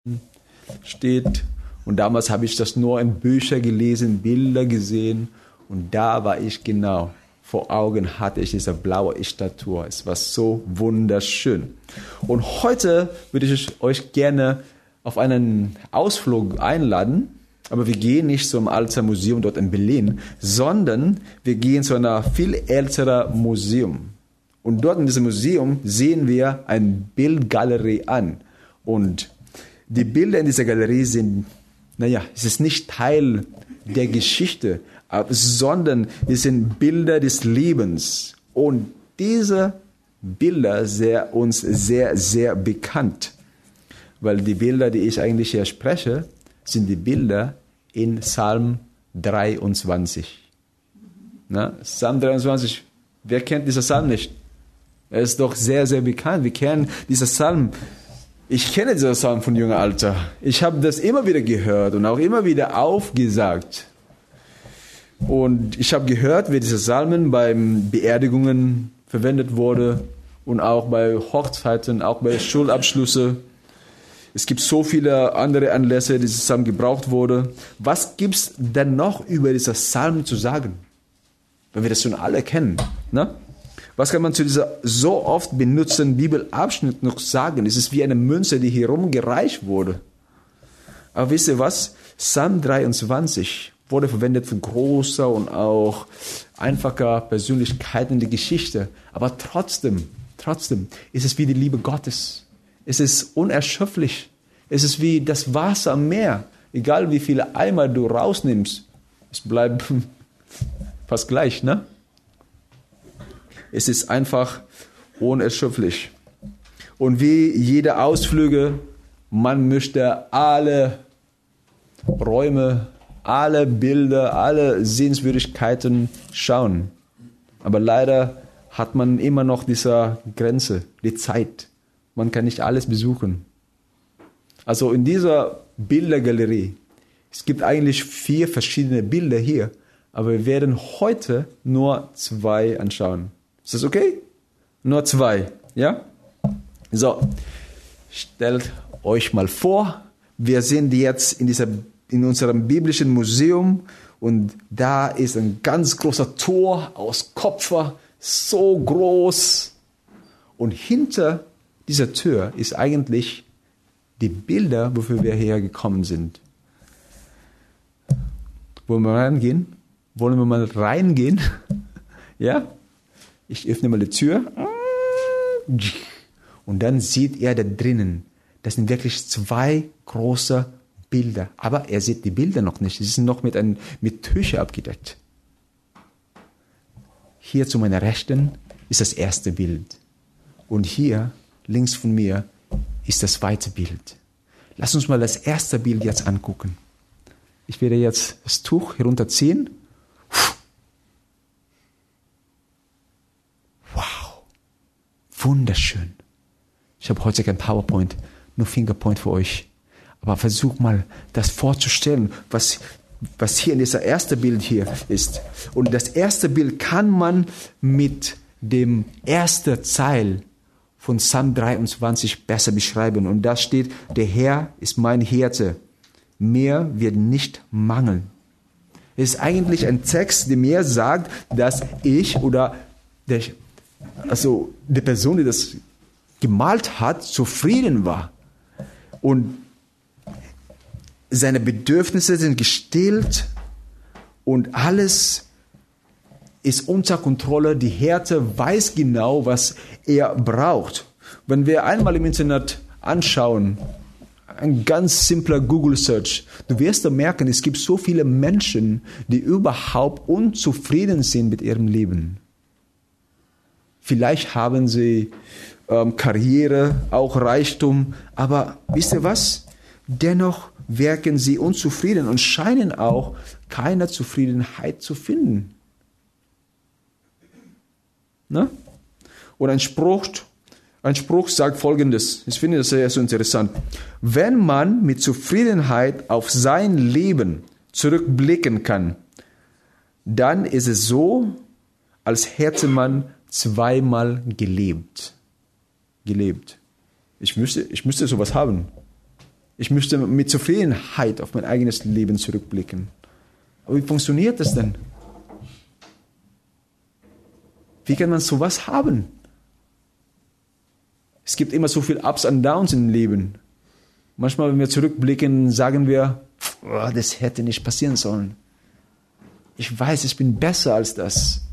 steht. Und damals habe ich das nur in Büchern gelesen, Bilder gesehen. Und da war ich genau. Vor Augen hatte ich diese blaue Statue. Es war so wunderschön. Und heute würde ich euch gerne auf einen Ausflug einladen. Aber wir gehen nicht zum Alten Museum dort in Berlin, sondern wir gehen zu einer viel älteren Museum. Und dort in diesem Museum sehen wir eine Bildgalerie an. Und die Bilder in dieser Galerie sind, es ist nicht Teil der Geschichte, sondern es sind Bilder des Lebens. Und diese Bilder sind uns sehr, sehr bekannt. Weil die Bilder, die ich eigentlich hier spreche, sind die Bilder in Psalm 23. Psalm 23, wer kennt diesen Psalm nicht? Er ist doch sehr, sehr bekannt. Wir kennen diesen Psalm. Ich kenne diesen Psalm von jungem Alter. Ich habe das immer wieder gehört und auch immer wieder aufgesagt. Und ich habe gehört, wie diese Psalmen beim Beerdigungen verwendet wurde und auch bei Hochzeiten, auch bei Schulabschlüsse. Es gibt so viele andere Anlässe, die dieser Psalm gebraucht wurde. Was gibt es denn noch über diesen Psalm zu sagen? Wenn wir das schon alle kennen. Ne? Was kann man zu dieser so oft benutzten Bibelabschnitt noch sagen? Es ist wie eine Münze, die hier rumgereicht wurde. Aber wisst ihr was? Psalm 23 wurde verwendet für große und auch einfache Persönlichkeiten der Geschichte. Aber trotzdem ist es wie die Liebe Gottes. Es ist unerschöpflich. Es ist wie das Wasser am Meer. Egal wie viele Eimer du rausnimmst, es bleibt fast gleich, ne? Es ist einfach unerschöpflich. Und wie jede Ausflüge, man möchte alle Räume, alle Bilder, alle Sehenswürdigkeiten schauen. Aber leider hat man immer noch diese Grenze, die Zeit. Man kann nicht alles besuchen. Also in dieser Bildergalerie, es gibt eigentlich 4 verschiedene Bilder hier, aber wir werden heute nur 2 anschauen. Ist das okay? Nur 2, ja? So, stellt euch mal vor, wir sind jetzt in unserem biblischen Museum und da ist ein ganz großer Tor aus Kupfer, so groß. Und hinter dieser Tür ist eigentlich die Bilder, wofür wir hierher gekommen sind. Wollen wir reingehen? Wollen wir mal reingehen? Ja? Ich öffne mal die Tür. Und dann seht ihr da drinnen, das sind wirklich 2 große Bilder. Aber ihr seht die Bilder noch nicht. Sie sind noch mit Tücher abgedeckt. Hier zu meiner Rechten ist das erste Bild. Und hier links von mir ist das zweite Bild. Lass uns mal das erste Bild jetzt angucken. Ich werde jetzt das Tuch herunterziehen. Wow, wunderschön. Ich habe heute kein PowerPoint, nur Fingerpoint für euch. Aber versuch mal, das vorzustellen, was hier in dieser ersten Bild hier ist. Und das erste Bild kann man mit dem ersten Teil von Psalm 23 besser beschreiben. Und da steht, der Herr ist mein Hirte. Mir wird nicht mangeln. Es ist eigentlich ein Text, der mir sagt, dass ich oder die Person, die das gemalt hat, zufrieden war. Und seine Bedürfnisse sind gestillt und alles ist unter Kontrolle. Die Hirte weiß genau, was er braucht. Wenn wir einmal im Internet anschauen, ein ganz simpler Google-Search, du wirst da merken, es gibt so viele Menschen, die überhaupt unzufrieden sind mit ihrem Leben. Vielleicht haben sie Karriere, auch Reichtum, aber wisst ihr was? Dennoch wirken sie unzufrieden und scheinen auch keine Zufriedenheit zu finden. Ne? Und ein Spruch sagt Folgendes. Ich finde das sehr so interessant. Wenn man mit Zufriedenheit auf sein Leben zurückblicken kann, dann ist es so, als hätte man zweimal gelebt. Ich müsste sowas haben. Ich möchte mit Zufriedenheit auf mein eigenes Leben zurückblicken. Aber wie funktioniert das denn? Wie kann man sowas haben? Es gibt immer so viel Ups und Downs im Leben. Manchmal, wenn wir zurückblicken, sagen wir, oh, das hätte nicht passieren sollen. Ich weiß, ich bin besser als das.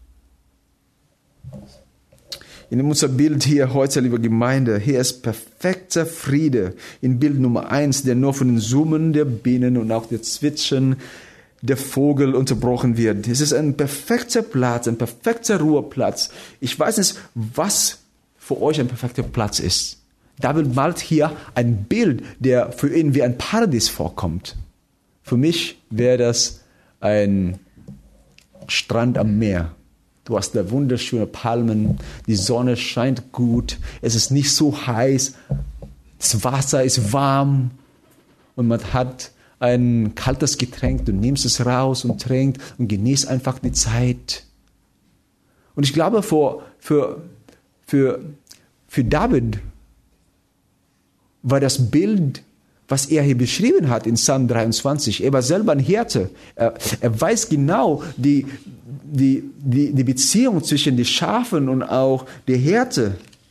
In unser Bild hier heute, liebe Gemeinde, hier ist perfekter Friede. In Bild Nummer 1, der nur von den Summen der Bienen und auch der Zwitschern der Vogel unterbrochen wird. Es ist ein perfekter Platz, ein perfekter Ruheplatz. Ich weiß nicht, was für euch ein perfekter Platz ist. David malt hier ein Bild, der für ihn wie ein Paradies vorkommt. Für mich wäre das ein Strand am Meer. Du hast da wunderschöne Palmen, die Sonne scheint gut, es ist nicht so heiß, das Wasser ist warm und man hat ein kaltes Getränk, du nimmst es raus und trinkst und genießt einfach die Zeit. Und ich glaube, für David war das Bild, was er hier beschrieben hat in Psalm 23, er war selber ein Hirte. Er weiß genau die Beziehung zwischen den Schafen und auch der Hirte.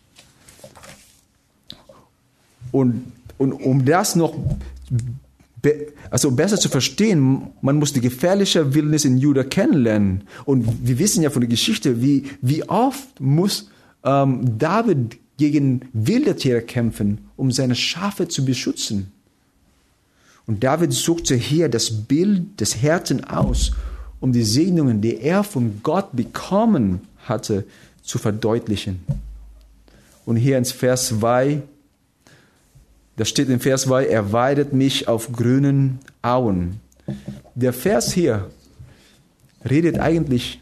Und um das noch besser zu verstehen, man muss die gefährliche Wildnis in Juda kennenlernen. Und wir wissen ja von der Geschichte, wie oft muss David gegen wilde Tiere kämpfen, um seine Schafe zu beschützen. Und David suchte hier das Bild des Hirten aus, um die Segnungen, die er von Gott bekommen hatte, zu verdeutlichen. Und hier in Vers 2, da steht in Vers 2, er weidet mich auf grünen Auen. Der Vers hier redet eigentlich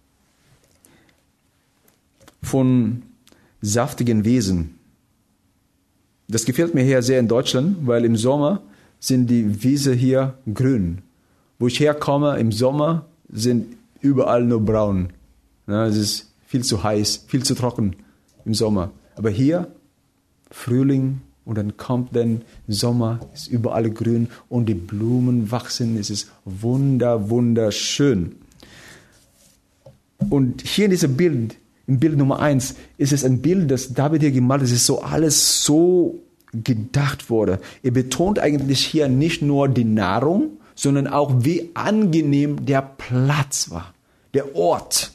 von saftigen Wesen. Das gefällt mir hier sehr in Deutschland, weil im Sommer sind die Wiese hier grün. Wo ich herkomme, im Sommer sind überall nur braun. Ja, es ist viel zu heiß, viel zu trocken im Sommer. Aber hier Frühling und dann kommt der Sommer, ist überall grün und die Blumen wachsen. Es ist wunderschön. Und hier in diesem Bild, im Bild Nummer 1, ist es ein Bild, das David hier gemalt hat. Es ist so alles so gedacht wurde. Er betont eigentlich hier nicht nur die Nahrung, sondern auch, wie angenehm der Platz war, der Ort.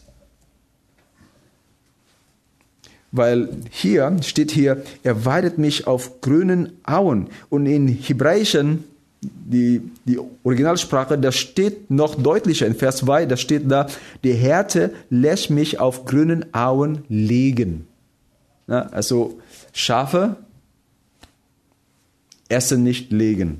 Weil hier steht er weidet mich auf grünen Auen. Und in Hebräischen, die Originalsprache, da steht noch deutlicher in Vers 2, da steht da, der Hirte lässt mich auf grünen Auen liegen. Ja, also Schafe essen nicht legen.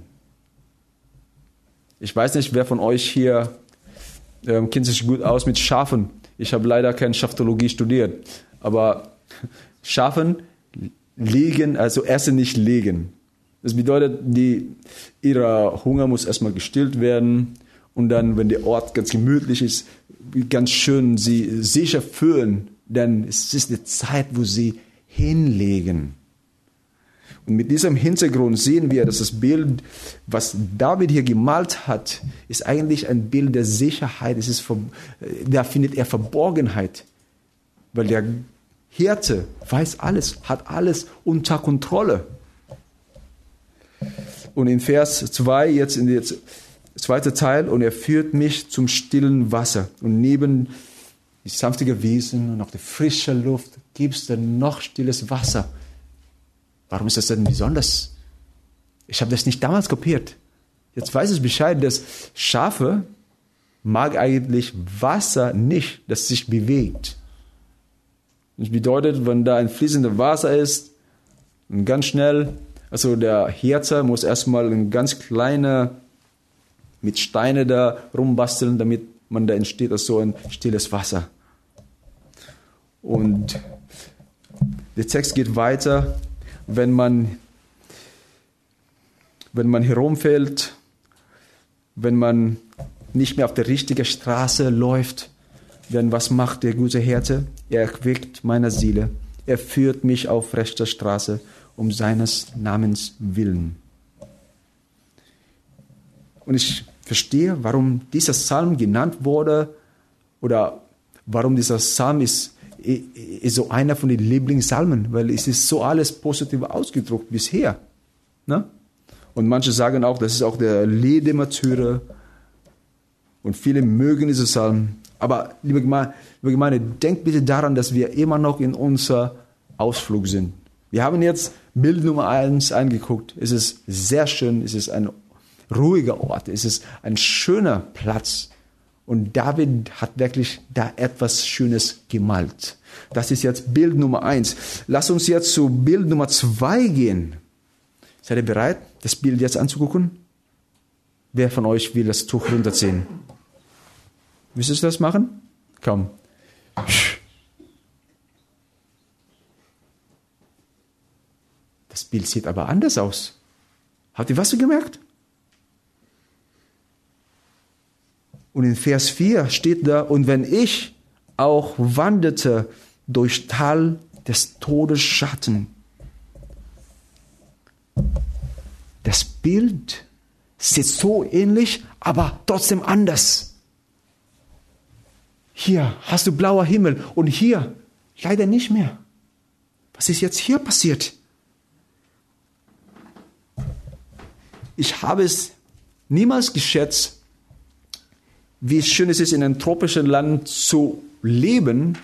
Ich weiß nicht, wer von euch hier kennt sich gut aus mit Schafen. Ich habe leider keine Schaftologie studiert, aber Schafen legen, also essen nicht legen. Das bedeutet, ihrer Hunger muss erstmal gestillt werden und dann, wenn der Ort ganz gemütlich ist, ganz schön sie sicher fühlen, dann ist es die Zeit, wo sie hinlegen. Und mit diesem Hintergrund sehen wir, dass das Bild, was David hier gemalt hat, ist eigentlich ein Bild der Sicherheit. Da findet er Verborgenheit, weil der Hirte weiß alles, hat alles unter Kontrolle. Und in Vers 2, jetzt in der zweite Teil, und er führt mich zum stillen Wasser. Und neben die sanftige Wiesen und auch die frische Luft gibt es dann noch stilles Wasser. Warum ist das denn besonders? Ich habe das nicht damals kapiert. Jetzt weiß ich Bescheid, dass Schafe mag eigentlich Wasser nicht, das sich bewegt. Das bedeutet, wenn da ein fließendes Wasser ist, ganz schnell, also der Hirte muss erstmal ein ganz kleiner mit Steine da rumbasteln, damit man da entsteht so ein stilles Wasser. Und der Text geht weiter. Wenn man herumfällt, wenn man nicht mehr auf der richtigen Straße läuft, dann was macht der gute Hirte? Er erquickt meine Seele. Er führt mich auf rechter Straße um seines Namens willen. Und ich verstehe, warum dieser Psalm genannt wurde oder warum dieser Psalm ist so einer von den Lieblingspsalmen, weil es ist so alles positiv ausgedruckt bisher. Ne? Und manche sagen auch, das ist auch der Lied der Märtyrer. Und viele mögen diesen Psalm. Aber liebe Gemeinde, denkt bitte daran, dass wir immer noch in unser Ausflug sind. Wir haben jetzt Bild Nummer 1 angeguckt. Es ist sehr schön, es ist ein ruhiger Ort, es ist ein schöner Platz. Und David hat wirklich da etwas Schönes gemalt. Das ist jetzt Bild Nummer 1. Lass uns jetzt zu Bild Nummer 2 gehen. Seid ihr bereit, das Bild jetzt anzugucken? Wer von euch will das Tuch runterziehen? Willst du das machen? Komm. Das Bild sieht aber anders aus. Habt ihr was gemerkt? Und in Vers 4 steht da, und wenn ich auch wanderte durch Tal des Todesschatten. Das Bild sieht so ähnlich, aber trotzdem anders. Hier hast du blauer Himmel und hier leider nicht mehr. Was ist jetzt hier passiert? Ich habe es niemals geschätzt, wie schön es ist, in einem tropischen Land zu leben,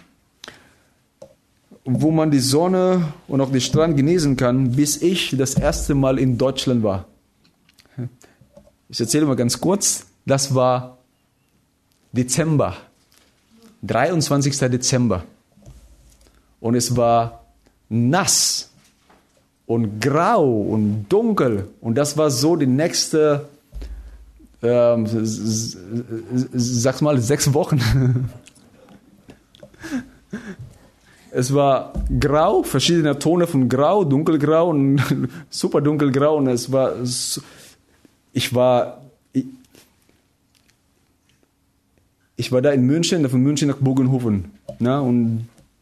wo man die Sonne und auch den Strand genießen kann, bis ich das erste Mal in Deutschland war. Ich erzähle mal ganz kurz, das war Dezember, 23. Dezember. Und es war nass und grau und dunkel. Und das war so die nächste, sag's mal, 6 Wochen. Es war grau, verschiedene Tone von grau, dunkelgrau und super dunkelgrau. Und es war, ich war da in München, von München nach Bogenhofen. Ne? Und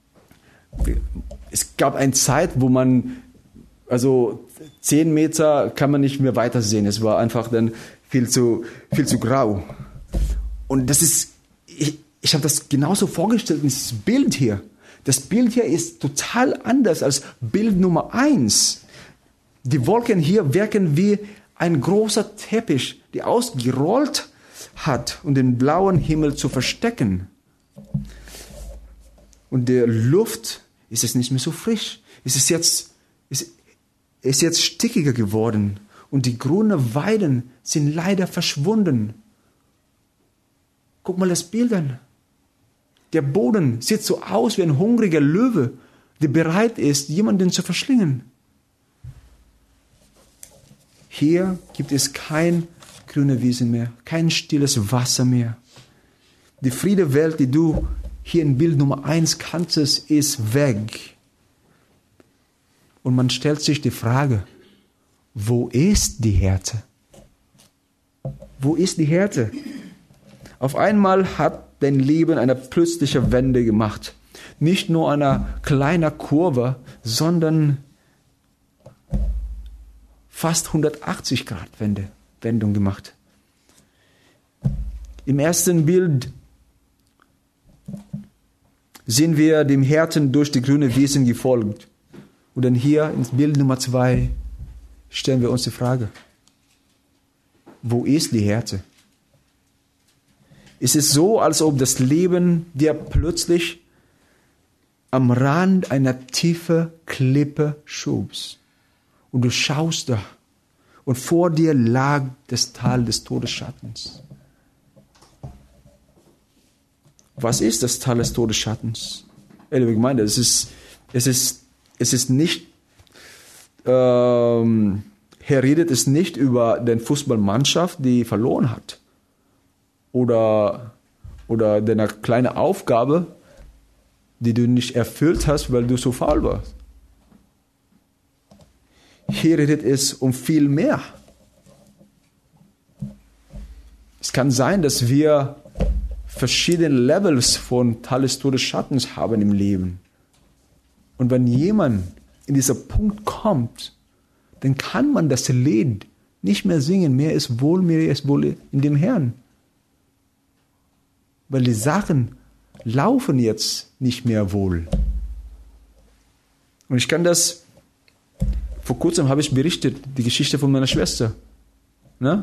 es gab eine Zeit, wo man, also 10 Meter kann man nicht mehr weitersehen. Es war einfach dann viel zu grau. Und das ist, ich habe das genauso vorgestellt, dieses Bild hier. Das Bild hier ist total anders als Bild Nummer 1. Die Wolken hier wirken wie ein großer Teppich, der ausgerollt hat, um den blauen Himmel zu verstecken. Und der Luft ist es nicht mehr so frisch. Es ist jetzt stickiger geworden. Und die grünen Weiden sind leider verschwunden. Guck mal das Bild an. Der Boden sieht so aus wie ein hungriger Löwe, der bereit ist, jemanden zu verschlingen. Hier gibt es kein grüne Wiese mehr, kein stilles Wasser mehr. Die Friedewelt, die du hier in Bild Nummer 1 kanntest, ist weg. Und man stellt sich die Frage, wo ist die Härte? Wo ist die Härte? Auf einmal hat dein Leben eine plötzliche Wende gemacht. Nicht nur eine kleine Kurve, sondern fast 180 Grad Wendung gemacht. Im ersten Bild sind wir dem Härten durch die grüne Wiesen gefolgt. Und dann hier ins Bild Nummer 2 stellen wir uns die Frage, wo ist die Härte? Es ist so, als ob das Leben dir plötzlich am Rand einer tiefen Klippe schubst. Und du schaust da. Und vor dir lag das Tal des Todesschattens. Was ist das Tal des Todesschattens? Liebe Gemeinde, es ist nicht, hier redet es nicht über den Fußballmannschaft, die verloren hat. Oder deine kleine Aufgabe, die du nicht erfüllt hast, weil du so faul warst. Hier redet es um viel mehr. Es kann sein, dass wir verschiedene Levels von Tal des Todesschattens haben im Leben. Und wenn jemand in dieser Punkt kommt, dann kann man das Lied nicht mehr singen, mir ist wohl in dem Herrn. Weil die Sachen laufen jetzt nicht mehr wohl. Und ich kann das, vor kurzem habe ich berichtet, die Geschichte von meiner Schwester. Ne?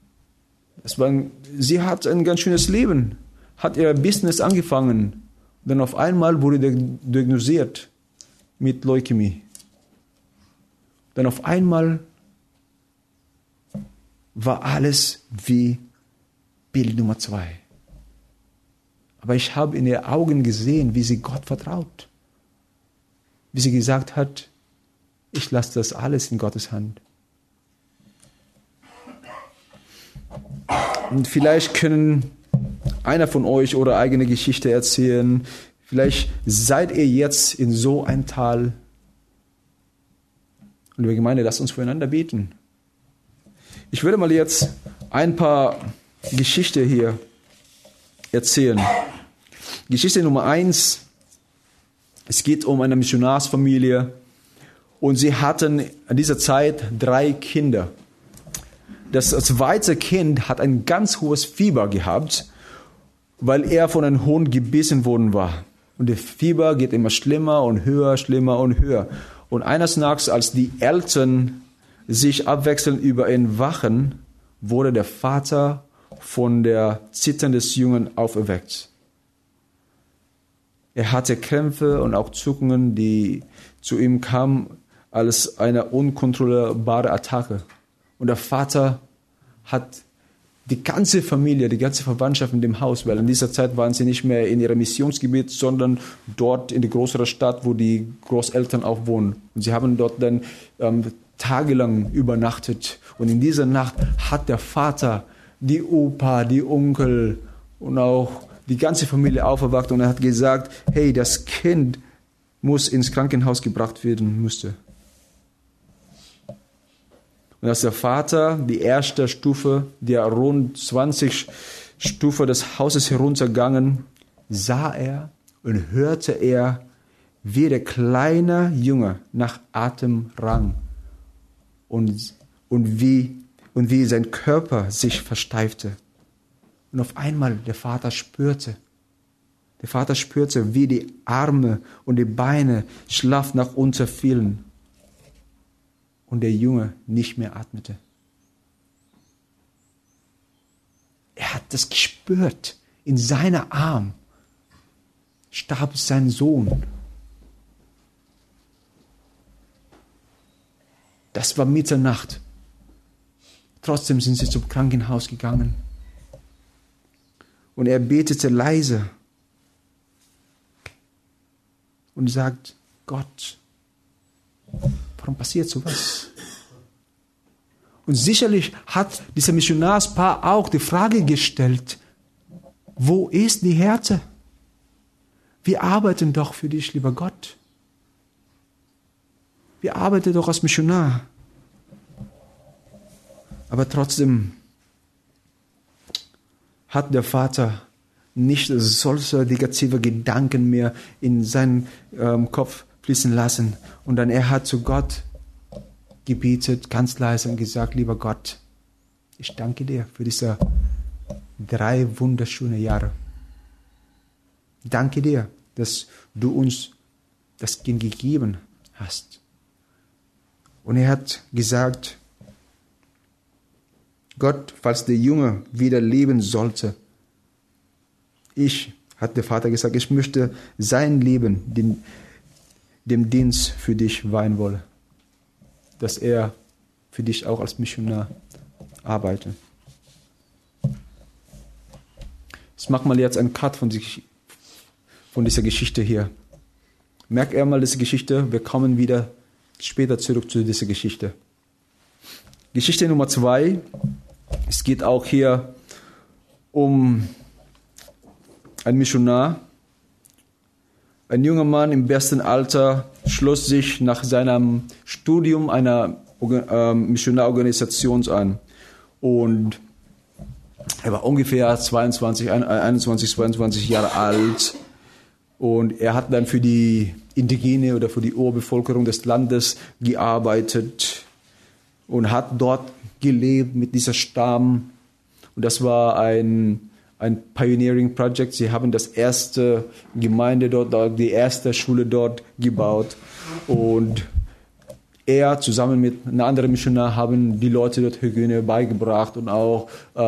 Sie hat ein ganz schönes Leben, hat ihr Business angefangen. Dann auf einmal wurde sie diagnostiziert mit Leukämie. Dann auf einmal war alles wie Bild Nummer 2. Aber ich habe in ihren Augen gesehen, wie sie Gott vertraut. Wie sie gesagt hat, ich lasse das alles in Gottes Hand. Und vielleicht können einer von euch eure eigene Geschichte erzählen. Vielleicht seid ihr jetzt in so ein Tal. Und liebe Gemeinde, lasst uns füreinander beten. Ich würde mal jetzt ein paar Geschichten hier erzählen. Geschichte Nummer 1. Es geht um eine Missionarsfamilie. Und sie hatten in dieser Zeit 3 Kinder. Das zweite Kind hat ein ganz hohes Fieber gehabt, weil er von einem Hund gebissen worden war. Und das Fieber geht immer schlimmer und höher, schlimmer und höher. Und eines Nachts, als die Eltern sich abwechselnd über ihn wachen, wurde der Vater von der Zittern des Jungen auferweckt. Er hatte Krämpfe und auch Zuckungen, die zu ihm kamen als eine unkontrollierbare Attacke. Und der Vater hat die ganze Familie, die ganze Verwandtschaft in dem Haus, weil in dieser Zeit waren sie nicht mehr in ihrem Missionsgebiet, sondern dort in der größeren Stadt, wo die Großeltern auch wohnen. Und sie haben dort dann tagelang übernachtet. Und in dieser Nacht hat der Vater die Opa, die Onkel und auch die ganze Familie aufgewacht und er hat gesagt, hey, das Kind muss ins Krankenhaus gebracht werden müsste. Und als der Vater die erste Stufe, der rund 20 Stufen des Hauses heruntergegangen, sah er und hörte er, wie der kleine Junge nach Atem rang und wie sein Körper sich versteifte. Und auf einmal der Vater spürte, wie die Arme und die Beine schlaff nach unten fielen und der Junge nicht mehr atmete. Er hat das gespürt. In seinem Arm starb sein Sohn. Das war Mitternacht. Trotzdem sind sie zum Krankenhaus gegangen. Und er betete leise und sagt, Gott, warum passiert sowas? Und sicherlich hat dieser Missionarspaar auch die Frage gestellt, wo ist die Härte? Wir arbeiten doch für dich, lieber Gott. Wir arbeiten doch als Missionar. Aber trotzdem hat der Vater nicht solche negative Gedanken mehr in seinen Kopf fließen lassen. Und dann er hat zu Gott gebetet, ganz leise und gesagt, lieber Gott, ich danke dir für diese 3 wunderschöne Jahre. Danke dir, dass du uns das Kind gegeben hast. Und er hat gesagt, Gott, falls der Junge wieder leben sollte, hat der Vater gesagt, ich möchte sein Leben dem Dienst für dich weihen wollen. Dass er für dich auch als Missionar arbeitet. Ich mache mal jetzt einen Cut von dieser Geschichte hier. Merkt ihr mal diese Geschichte, wir kommen wieder später zurück zu dieser Geschichte. Geschichte Nummer 2. Es geht auch hier um einen Missionar. Ein junger Mann im besten Alter schloss sich nach seinem Studium einer Missionarorganisation an. Und er war ungefähr 21, 22 Jahre alt. Und er hat dann für die Indigene oder für die Urbevölkerung des Landes gearbeitet. und hat dort gelebt mit dieser Stamm. Und das war ein Pioneering Project. Sie haben das erste Gemeinde dort, die erste Schule dort gebaut. Und er zusammen mit einem anderen Missionar haben die Leute dort Hygiene beigebracht und auch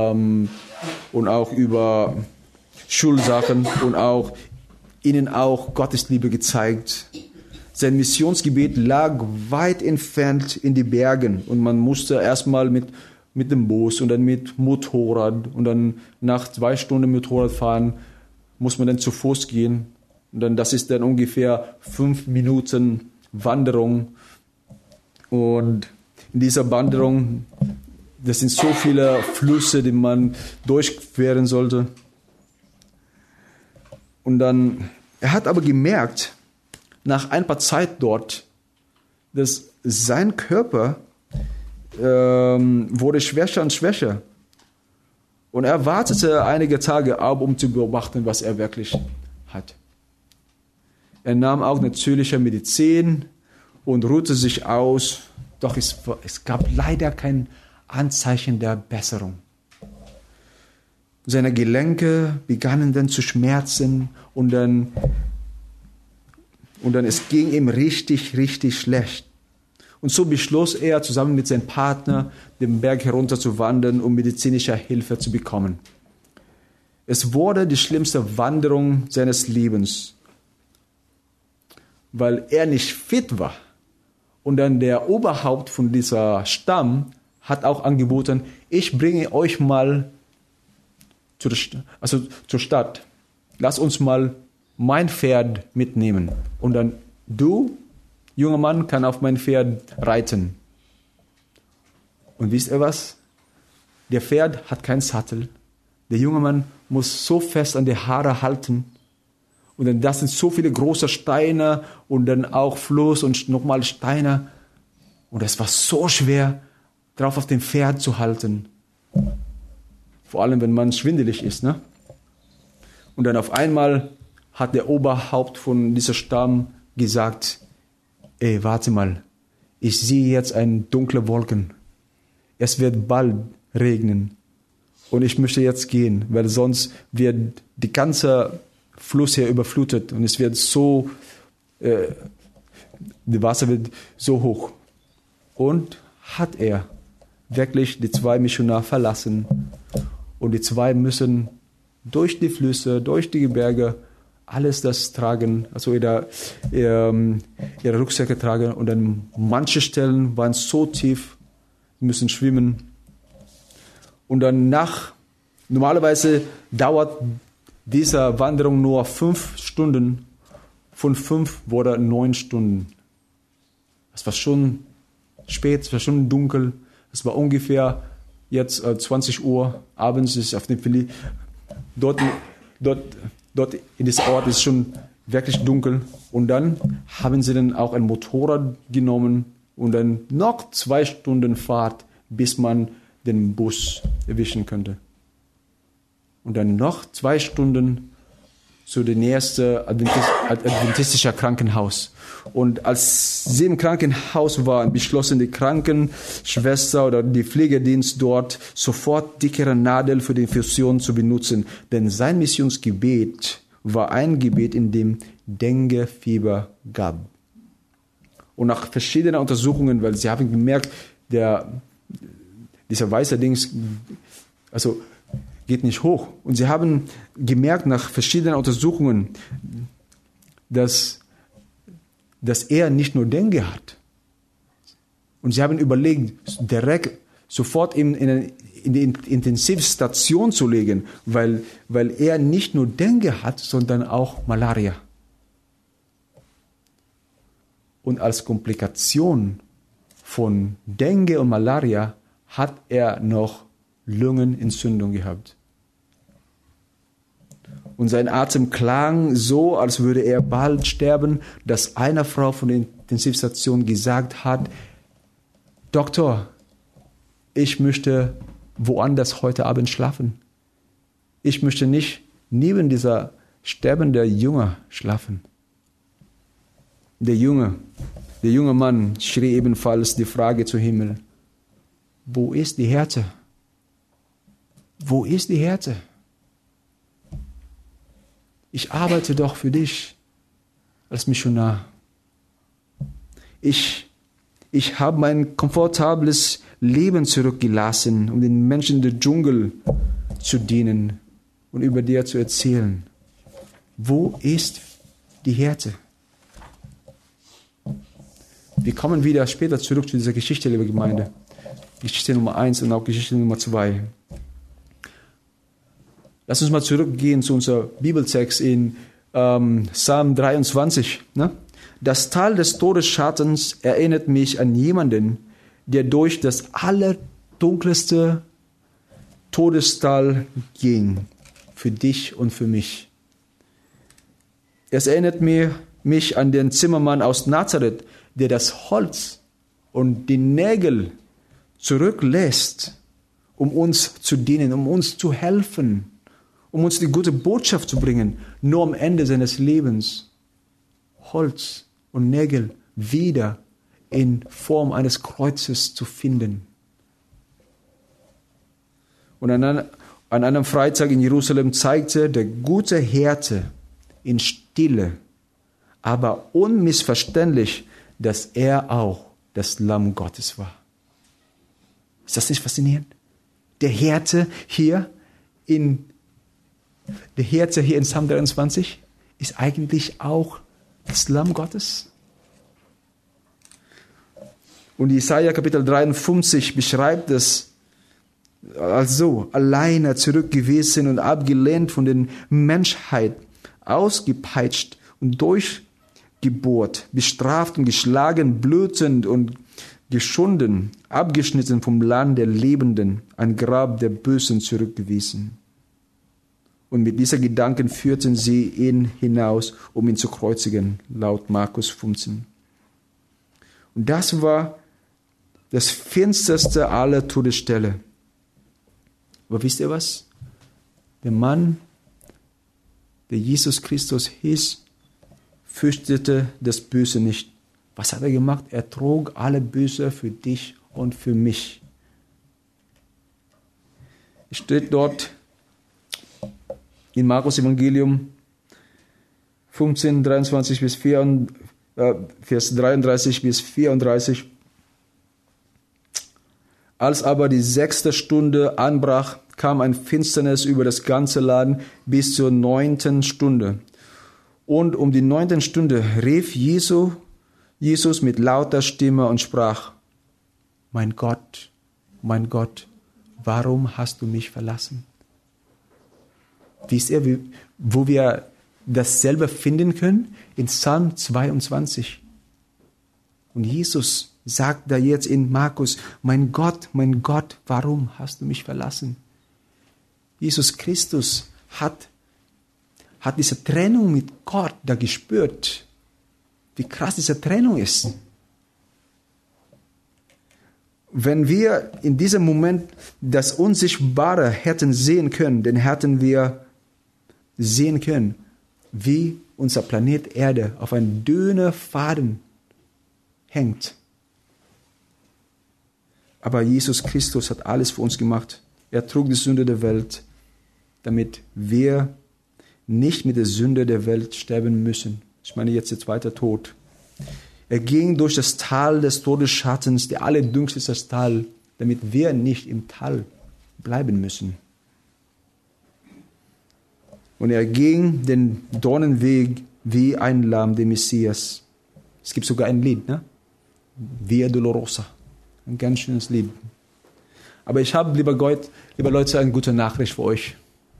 über Schulsachen und auch ihnen auch Gottes Liebe gezeigt. Sein Missionsgebiet lag weit entfernt in die Bergen und man musste erstmal mit dem Bus und dann mit Motorrad und dann nach 2 Stunden Motorrad fahren, muss man dann zu Fuß gehen. Und dann, das ist dann ungefähr 5 Minuten Wanderung. Und in dieser Wanderung, das sind so viele Flüsse, die man durchqueren sollte. Und dann, er hat aber gemerkt, nach ein paar Zeit dort, dass sein Körper wurde schwächer und schwächer. Und er wartete einige Tage ab, um zu beobachten, was er wirklich hat. Er nahm auch natürliche Medizin und ruhte sich aus, doch es gab leider kein Anzeichen der Besserung. Seine Gelenke begannen dann zu schmerzen und dann es ging ihm richtig, richtig schlecht. Und so beschloss er, zusammen mit seinem Partner, den Berg herunter zu wandern, um medizinische Hilfe zu bekommen. Es wurde die schlimmste Wanderung seines Lebens, weil er nicht fit war. Und dann der Oberhaupt von dieser Stamm hat auch angeboten, ich bringe euch mal zur Stadt. Lass uns mal mein Pferd mitnehmen. Und dann du, junger Mann, kann auf mein Pferd reiten. Und wisst ihr was? Der Pferd hat keinen Sattel. Der junge Mann muss so fest an die Haare halten. Und dann das sind so viele große Steine und dann auch Fluss und nochmal Steine. Und es war so schwer, drauf auf dem Pferd zu halten. Vor allem, wenn man schwindelig ist, ne? Und dann auf einmal hat der Oberhaupt von dieser Stamm gesagt, ey, warte mal, ich sehe jetzt eine dunkle Wolken. Es wird bald regnen. Und ich möchte jetzt gehen, weil sonst wird die ganze Fluss hier überflutet und es wird so, das Wasser wird so hoch. Und hat er wirklich die 2 Missionare verlassen und die 2 müssen durch die Flüsse, durch die Gebirge alles das tragen, also ihre Rucksäcke tragen und an manche Stellen waren so tief, müssen schwimmen. Und dann normalerweise dauert diese Wanderung nur 5 Stunden, von 5 wurde 9 Stunden. Es war schon spät, es war schon dunkel, es war ungefähr jetzt 20 Uhr abends, ist auf dem Philly, dort in diesem Ort ist schon wirklich dunkel. Und dann haben sie dann auch ein Motorrad genommen und dann noch 2 Stunden Fahrt, bis man den Bus erwischen könnte. Und dann noch 2 Stunden zu dem nächsten adventistischen Krankenhaus. Und als sie im Krankenhaus waren, beschlossen die Krankenschwester oder die Pflegedienst dort, sofort dickere Nadel für die Infusion zu benutzen. Denn sein Missionsgebet war ein Gebet, in dem Dengue-Fieber gab. Und nach verschiedenen Untersuchungen, weil sie haben gemerkt, dieser weiße Dings, also geht nicht hoch. Und sie haben gemerkt nach verschiedenen Untersuchungen, dass er nicht nur Dengue hat. Und sie haben überlegt, direkt sofort in die Intensivstation zu legen, weil er nicht nur Dengue hat, sondern auch Malaria. Und als Komplikation von Dengue und Malaria hat er noch Lungenentzündung gehabt. Und sein Atem klang so, als würde er bald sterben, dass eine Frau von der Intensivstation gesagt hat, Doktor, ich möchte woanders heute Abend schlafen. Ich möchte nicht neben dieser sterbenden Junge schlafen. Der junge Mann schrie ebenfalls die Frage zum Himmel, Wo ist die Härte? Wo ist die Härte? Ich arbeite doch für dich als Missionar. Ich habe mein komfortables Leben zurückgelassen, um den Menschen in der Dschungel zu dienen und über dir zu erzählen. Wo ist die Härte? Wir kommen wieder später zurück zu dieser Geschichte, liebe Gemeinde. Geschichte Nummer 1 und auch Geschichte Nummer 2. Lass uns mal zurückgehen zu unserem Bibeltext in Psalm 23. Ne? Das Tal des Todesschattens erinnert mich an jemanden, der durch das allerdunkelste Todestal ging. Für dich und für mich. Es erinnert mich an den Zimmermann aus Nazareth, der das Holz und die Nägel zurücklässt, um uns zu dienen, um uns zu helfen, um uns die gute Botschaft zu bringen, nur am Ende seines Lebens Holz und Nägel wieder in Form eines Kreuzes zu finden. Und an einem Freitag in Jerusalem zeigte der gute Hirte in Stille, aber unmissverständlich, dass er auch das Lamm Gottes war. Ist das nicht faszinierend? Der Hirte hier in Psalm 23 ist eigentlich auch das Lamm Gottes. Und Jesaja Kapitel 53 beschreibt es also: alleine zurückgewiesen und abgelehnt von der Menschheit, ausgepeitscht und durchgebohrt, bestraft und geschlagen, blutend und geschunden, abgeschnitten vom Land der Lebenden, ein Grab der Bösen zurückgewiesen. Und mit diesen Gedanken führten sie ihn hinaus, um ihn zu kreuzigen, laut Markus 15. Und das war das finsterste aller Todesstelle. Aber wisst ihr was? Der Mann, der Jesus Christus hieß, fürchtete das Böse nicht. Was hat er gemacht? Er trug alle Böse für dich und für mich. Es steht dort in Markus Evangelium 15, 23 bis 4, Vers 33 bis 34. Als aber die 6. Stunde anbrach, kam ein Finsternis über das ganze Land bis zur 9. Stunde. Und um die 9. Stunde rief Jesus mit lauter Stimme und sprach: mein Gott, warum hast du mich verlassen? Wisst ihr, wo wir das selber finden können? In Psalm 22. Und Jesus sagt da jetzt in Markus: mein Gott, warum hast du mich verlassen? Jesus Christus hat diese Trennung mit Gott da gespürt. Wie krass diese Trennung ist. Wenn wir in diesem Moment das Unsichtbare hätten sehen können, dann hätten wir sehen können, wie unser Planet Erde auf einem dünnen Faden hängt. Aber Jesus Christus hat alles für uns gemacht. Er trug die Sünde der Welt, damit wir nicht mit der Sünde der Welt sterben müssen. Ich meine jetzt der zweite Tod. Er ging durch das Tal des Todesschattens, der allerdunkelste Tal, damit wir nicht im Tal bleiben müssen. Und er ging den Dornenweg wie ein Lamm, der Messias. Es gibt sogar ein Lied, ne? Via Dolorosa. Ein ganz schönes Lied. Aber ich habe, lieber Leute, eine gute Nachricht für euch.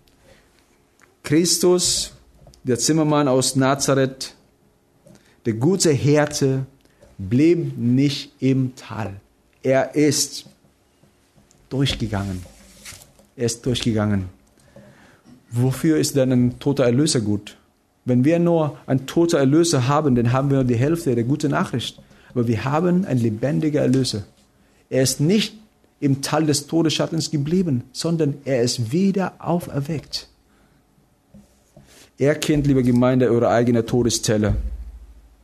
Christus, der Zimmermann aus Nazareth, der gute Hirte, blieb nicht im Tal. Er ist durchgegangen. Wofür ist denn ein toter Erlöser gut? Wenn wir nur einen toten Erlöser haben, dann haben wir die Hälfte der guten Nachricht. Aber wir haben einen lebendigen Erlöser. Er ist nicht im Tal des Todesschattens geblieben, sondern er ist wieder auferweckt. Er kennt, liebe Gemeinde, eure eigene Todesstelle.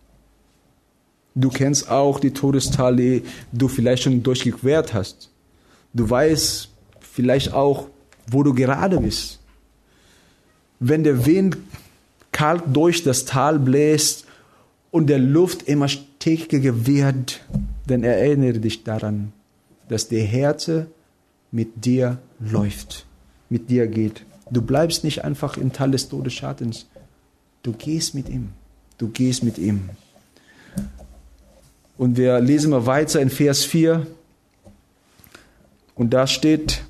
Du kennst auch die Todesstelle, die du vielleicht schon durchquert hast. Du weißt vielleicht auch, wo du gerade bist. Wenn der Wind kalt durch das Tal bläst und der Luft immer stärker wird, dann erinnere dich daran, dass der Herr mit dir läuft, mit dir geht. Du bleibst nicht einfach im Tal des Todesschattens. Du gehst mit ihm. Du gehst mit ihm. Und wir lesen mal weiter in Vers 4. Und da steht,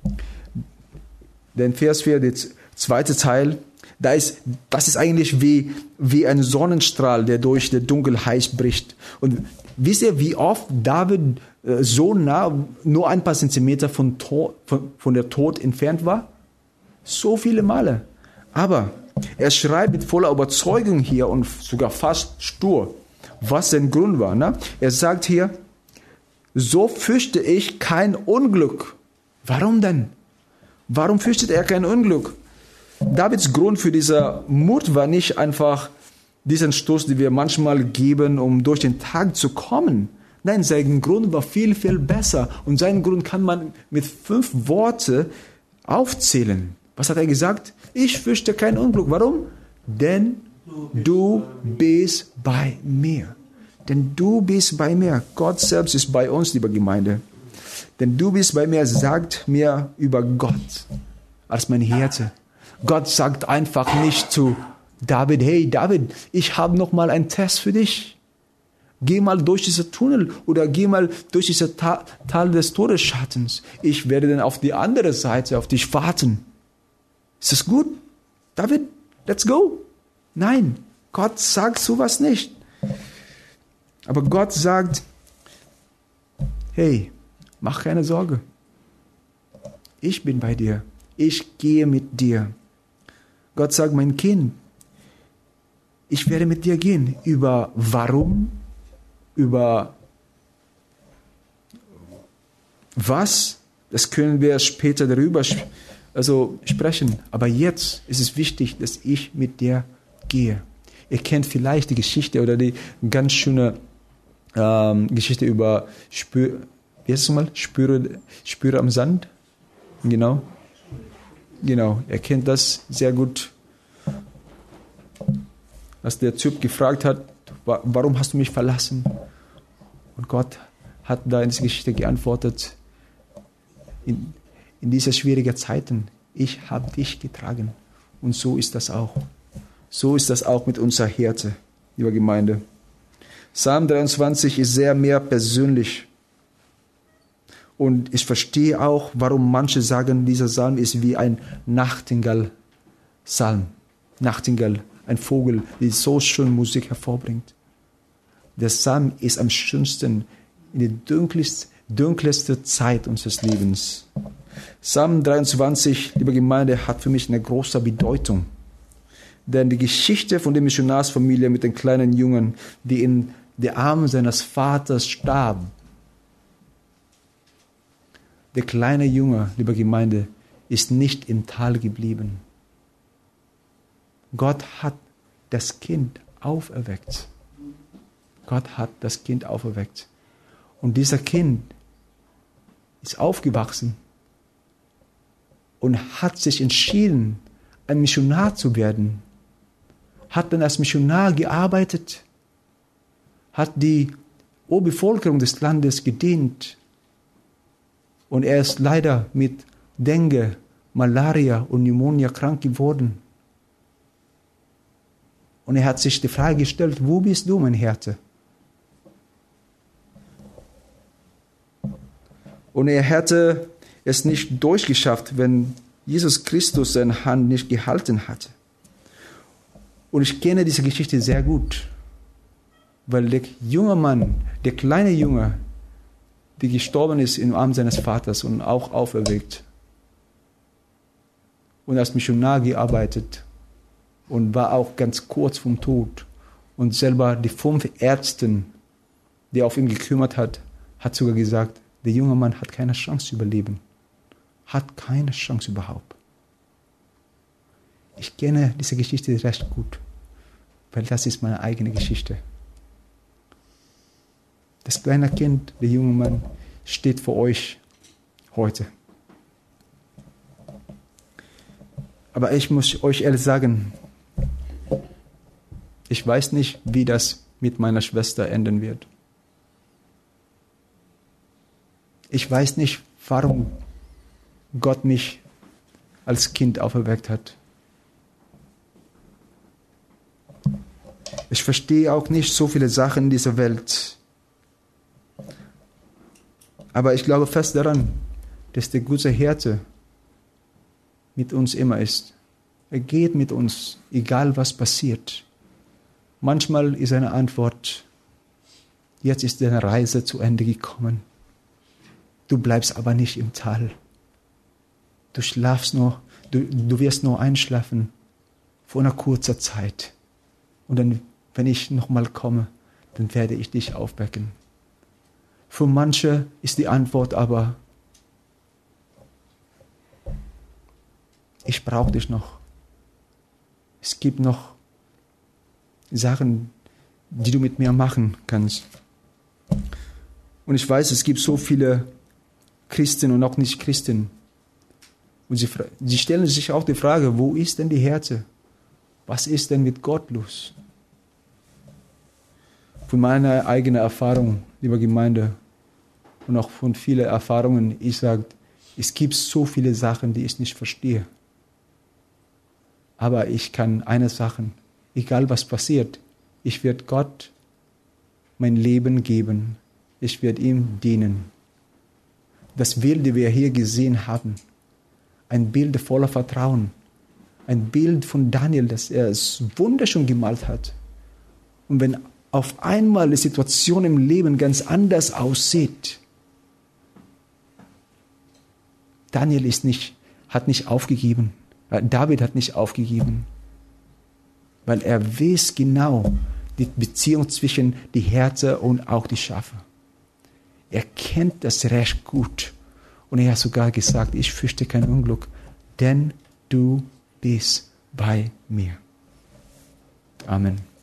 denn Vers 4, der zweite Teil, das ist eigentlich wie ein Sonnenstrahl, der durch die Dunkelheit bricht. Und wisst ihr, wie oft David so nah, nur ein paar Zentimeter von der Tod entfernt war? So viele Male. Aber er schreibt mit voller Überzeugung hier und sogar fast stur, was sein Grund war. Ne? Er sagt hier, so fürchte ich kein Unglück. Warum denn? Warum fürchtet er kein Unglück? Davids Grund für dieser Mut war nicht einfach diesen Stoß, den wir manchmal geben, um durch den Tag zu kommen. Nein, sein Grund war viel, viel besser. Und seinen Grund kann man mit 5 Worten aufzählen. Was hat er gesagt? Ich fürchte kein Unglück. Warum? Denn du bist bei mir. Denn du bist bei mir. Gott selbst ist bei uns, liebe Gemeinde. Denn du bist bei mir, sagt mir über Gott als mein Hirte. Gott sagt einfach nicht zu David, hey David, ich habe noch mal einen Test für dich. Geh mal durch diesen Tunnel oder geh mal durch dieses Tal des Todesschattens. Ich werde dann auf die andere Seite auf dich warten. Ist das gut? David, let's go. Nein, Gott sagt sowas nicht. Aber Gott sagt, hey, mach keine Sorge. Ich bin bei dir. Ich gehe mit dir. Gott sagt, mein Kind, ich werde mit dir gehen. Über warum, über was, das können wir später darüber sprechen. Aber jetzt ist es wichtig, dass ich mit dir gehe. Ihr kennt vielleicht die Geschichte oder die ganz schöne Geschichte über wie heißt es mal? Spüre am Sand. Genau. Genau, er kennt das sehr gut. Als der Typ gefragt hat, warum hast du mich verlassen? Und Gott hat da in dieser Geschichte geantwortet, in dieser schwierigen Zeiten, ich habe dich getragen. Und so ist das auch. So ist das auch mit unserer Hirte, liebe Gemeinde. Psalm 23 ist sehr mehr persönlich. Und ich verstehe auch, warum manche sagen, dieser Psalm ist wie ein Nachtigall-Psalm. Nachtigall, ein Vogel, der so schön Musik hervorbringt. Der Psalm ist am schönsten in der dunkelste Zeit unseres Lebens. Psalm 23, liebe Gemeinde, hat für mich eine große Bedeutung. Denn die Geschichte von der Missionarsfamilie mit den kleinen Jungen, die in den Armen seines Vaters starb. Der kleine Junge, liebe Gemeinde, ist nicht im Tal geblieben. Gott hat das Kind auferweckt. Gott hat das Kind auferweckt. Und dieser Kind ist aufgewachsen und hat sich entschieden, ein Missionar zu werden. Hat dann als Missionar gearbeitet, hat die Urbevölkerung des Landes gedient. Und er ist leider mit Dengue, Malaria und Pneumonia krank geworden. Und er hat sich die Frage gestellt, wo bist du, mein Hirte? Und er hätte es nicht durchgeschafft, wenn Jesus Christus seine Hand nicht gehalten hatte. Und ich kenne diese Geschichte sehr gut, weil der junge Mann, der kleine Junge, der gestorben ist im Arm seines Vaters und auch auferweckt und als Missionar gearbeitet und war auch ganz kurz vom Tod. Und selber die 5 Ärzte, die auf ihn gekümmert hat sogar gesagt, der junge Mann hat keine Chance zu überleben. Hat keine Chance überhaupt. Ich kenne diese Geschichte recht gut, weil das ist meine eigene Geschichte. Das kleine Kind, der junge Mann, steht vor euch heute. Aber ich muss euch ehrlich sagen, ich weiß nicht, wie das mit meiner Schwester enden wird. Ich weiß nicht, warum Gott mich als Kind auferweckt hat. Ich verstehe auch nicht so viele Sachen in dieser Welt. Aber ich glaube fest daran, dass der gute Hirte mit uns immer ist. Er geht mit uns, egal was passiert. Manchmal ist eine Antwort, jetzt ist deine Reise zu Ende gekommen. Du bleibst aber nicht im Tal. Du wirst nur einschlafen für eine kurze Zeit. Und dann, wenn ich nochmal komme, dann werde ich dich aufwecken. Für manche ist die Antwort aber, ich brauche dich noch. Es gibt noch Sachen, die du mit mir machen kannst. Und ich weiß, es gibt so viele Christen und auch Nicht-Christen. Und sie stellen sich auch die Frage, wo ist denn die Härte? Was ist denn mit Gott los? Von meiner eigenen Erfahrung, liebe Gemeinde, und auch von vielen Erfahrungen, ich sage, es gibt so viele Sachen, die ich nicht verstehe. Aber ich kann eine Sache, egal was passiert, ich werde Gott mein Leben geben. Ich werde ihm dienen. Das Bild, das wir hier gesehen haben, ein Bild voller Vertrauen, ein Bild von Daniel, das er wunderschön gemalt hat. Und wenn auf einmal die Situation im Leben ganz anders aussieht, hat nicht aufgegeben. David hat nicht aufgegeben, weil er weiß genau die Beziehung zwischen die Härte und auch die Schafe. Er kennt das Recht gut und er hat sogar gesagt, ich fürchte kein Unglück, denn du bist bei mir. Amen.